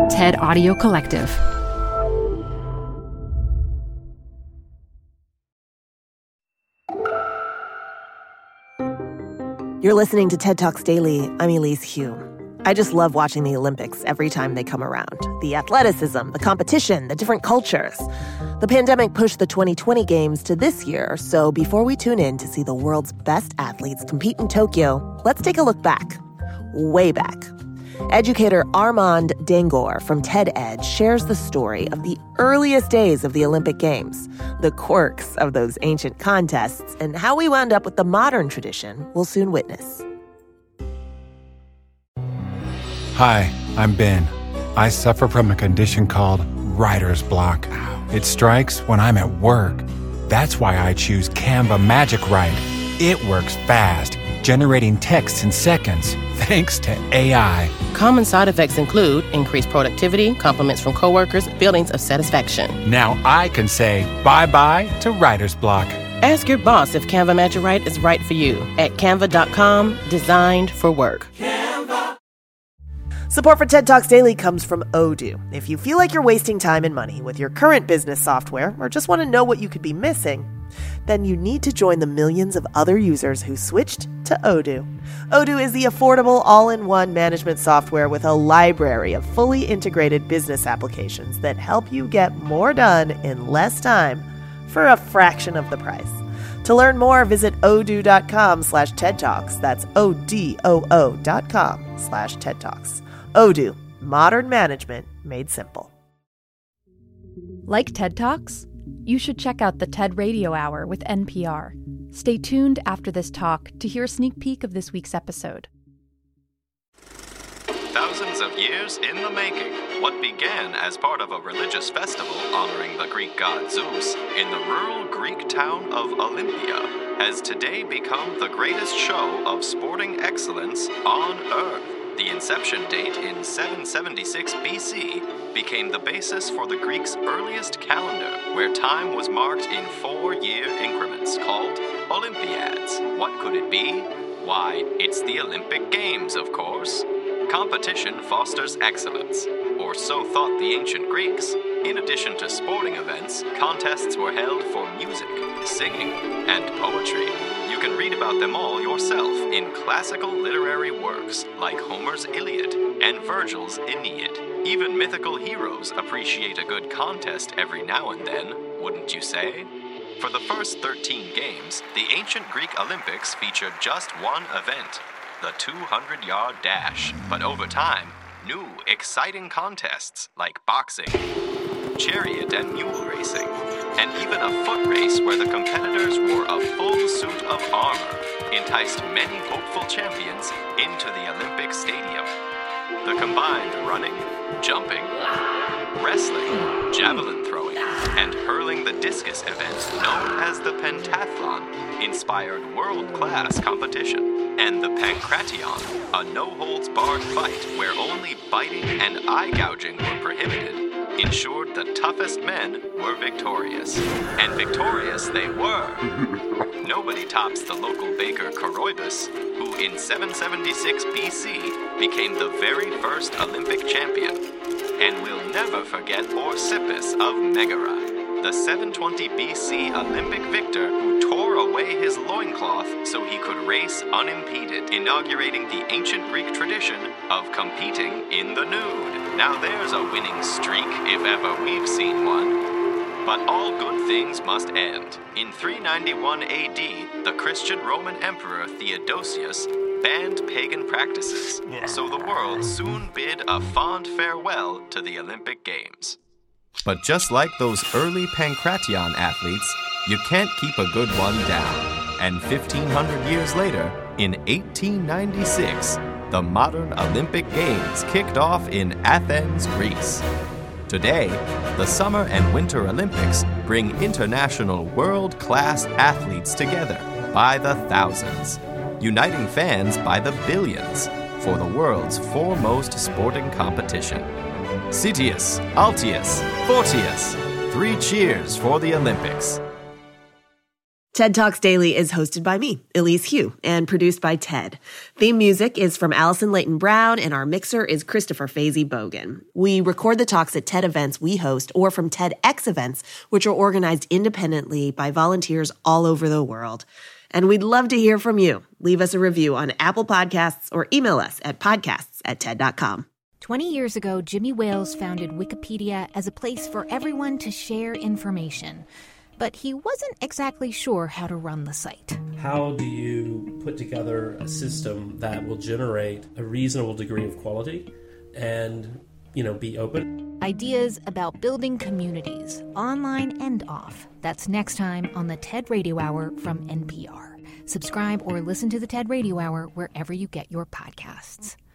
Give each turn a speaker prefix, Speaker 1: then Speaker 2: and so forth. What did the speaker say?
Speaker 1: TED Audio Collective.
Speaker 2: You're listening to TED Talks Daily. I'm Elise Hu. I just love watching the Olympics every time they come around. The athleticism, the competition, the different cultures. The pandemic pushed the 2020 games to this year, so before we tune in to see the world's best athletes compete in Tokyo, let's take a look back. Way back. Educator Armand Dangour from TEDx shares the story of the earliest days of the Olympic Games, the quirks of those ancient contests, and how we wound up with the modern tradition we'll soon witness.
Speaker 3: Hi, I'm Ben. I suffer from a condition called writer's block. It strikes when I'm at work. That's why I choose Canva Magic Write. It works fast, generating text in seconds, thanks to AI.
Speaker 4: Common side effects include increased productivity, compliments from coworkers, feelings of satisfaction.
Speaker 3: Now I can say bye-bye to writer's block.
Speaker 4: Ask your boss if Canva Magic Write is right for you at canva.com, designed for work.
Speaker 2: Support for TED Talks Daily comes from Odoo. If you feel like you're wasting time and money with your current business software or just want to know what you could be missing, then you need to join the millions of other users who switched to Odoo. Odoo is the affordable all-in-one management software with a library of fully integrated business applications that help you get more done in less time for a fraction of the price. To learn more, visit odoo.com/TED Talks. That's ODOO.com/TED Talks. Odoo, modern management made simple.
Speaker 5: Like TED Talks? You should check out the TED Radio Hour with NPR. Stay tuned after this talk to hear a sneak peek of this week's episode.
Speaker 6: Thousands of years in the making, what began as part of a religious festival honoring the Greek god Zeus in the rural Greek town of Olympia has today become the greatest show of sporting excellence on Earth. The inception date in 776 BC became the basis for the Greeks' earliest calendar, where time was marked in 4-year increments called Olympiads. What could it be? Why, it's the Olympic Games, of course. Competition fosters excellence, or so thought the ancient Greeks. In addition to sporting events, contests were held for music, singing, and poetry. You can read about them all yourself in classical literary works like Homer's Iliad and Virgil's Aeneid. Even mythical heroes appreciate a good contest every now and then, wouldn't you say? For the first 13 games, the ancient Greek Olympics featured just one event, the 200-yard dash. But over time, new, exciting contests like boxing, chariot and mule racing, and even a foot race where the competitors wore a full suit of armor enticed many hopeful champions into the Olympic Stadium. The combined running, jumping, wrestling, javelin throwing, and hurling the discus event known as the pentathlon inspired world-class competition. And the pankration, a no-holds-barred fight where only biting and eye gouging were prohibited, ensured the toughest men were victorious. And victorious they were. Nobody tops the local baker Coroebus, who in 776 BC became the very first Olympic champion. And we'll never forget Orsippus of Megara, the 720 BC Olympic victor who tore away his loincloth so he could race unimpeded, inaugurating the ancient Greek tradition of competing in the nude. Now there's a winning streak, if ever we've seen one. But all good things must end. In 391 AD, the Christian Roman Emperor Theodosius banned pagan practices, so the world soon bid a fond farewell to the Olympic Games.
Speaker 7: But just like those early pankration athletes, you can't keep a good one down. And 1,500 years later, in 1896, the modern Olympic Games kicked off in Athens, Greece. Today, the Summer and Winter Olympics bring international world-class athletes together by the thousands, uniting fans by the billions for the world's foremost sporting competition. Citius, Altius, Fortius, 3 cheers for the Olympics.
Speaker 2: TED Talks Daily is hosted by me, Elise Hu, and produced by TED. Theme music is from Allison Leighton Brown, and our mixer is Christopher Fazy Bogan. We record the talks at TED events we host or from TEDx events, which are organized independently by volunteers all over the world. And we'd love to hear from you. Leave us a review on Apple Podcasts or email us at podcasts@ted.com.
Speaker 1: 20 years ago, Jimmy Wales founded Wikipedia as a place for everyone to share information. But he wasn't exactly sure how to run the site.
Speaker 8: How do you put together a system that will generate a reasonable degree of quality and, be open?
Speaker 1: Ideas about building communities, online and off. That's next time on the TED Radio Hour from NPR. Subscribe or listen to the TED Radio Hour wherever you get your podcasts.